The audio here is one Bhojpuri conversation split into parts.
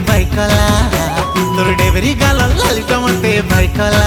भाई कला तोर डेबरी गाल लालिटा मते भाई कला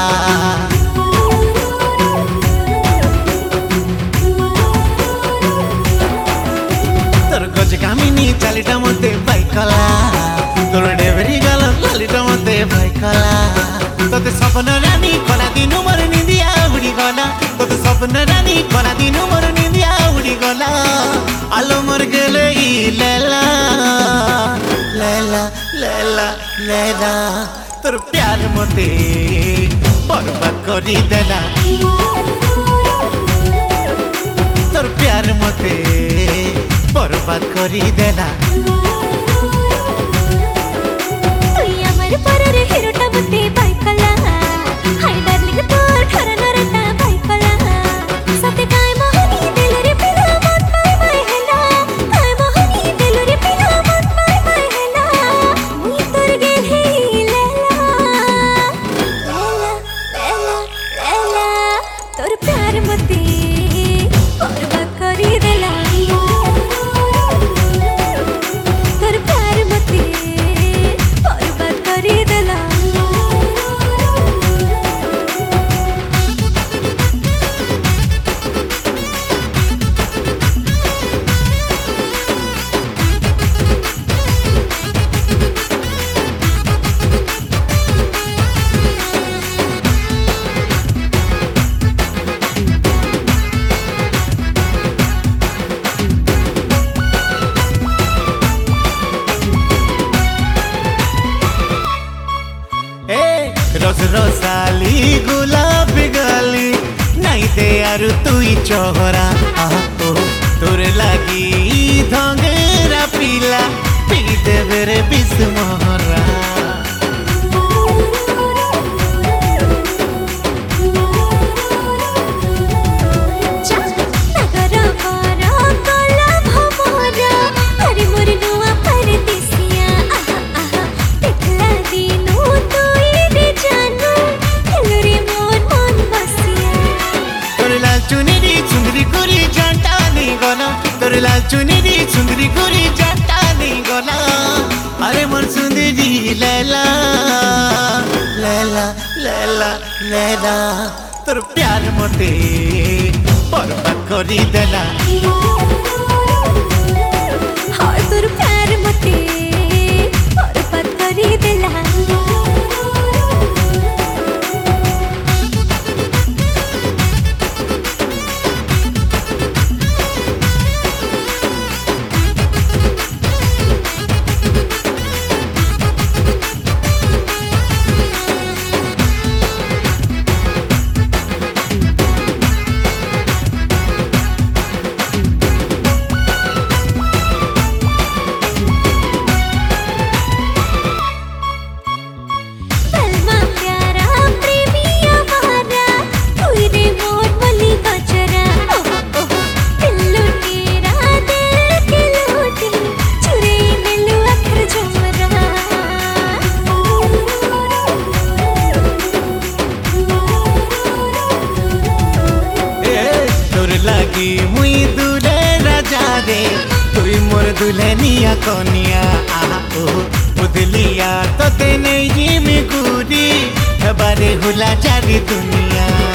तोर गज कामिनी चालिटा मते भाई कला तोर डेबरी गाल लालिटा मते भाई कला तोते सपन रानी कला दिनु मोर निंदिया उड़ी गला तोते सपन रानी कला दिनु मोर निंदिया उड़ी गला आलो मोर गेले ई लैला लैला लैला लैला तोर प्यार मते बर्बाद करी देला तोर प्यार मते बर्बाद करी देला रस रसाली गुलाब गाली नहीं दे यार तुई चोहरा तोर लागी धंगेरा पीला पी देवे रे बिस्मोहरा तोर लाल चुनरी सुंदरी गोरी जटा नहीं गला अरे मोर सुंदरी लैला लैला लैला लैला तोर प्यार मते बर्बाद करी देला हाँ तोर प्यार मते बर्बाद करी देला लागी मुई दुले राजा रे तुई मोर दुल्हनिया कोनिया बुदलिया तो तेने ये में गुरी बारे हुला जारी दुनिया।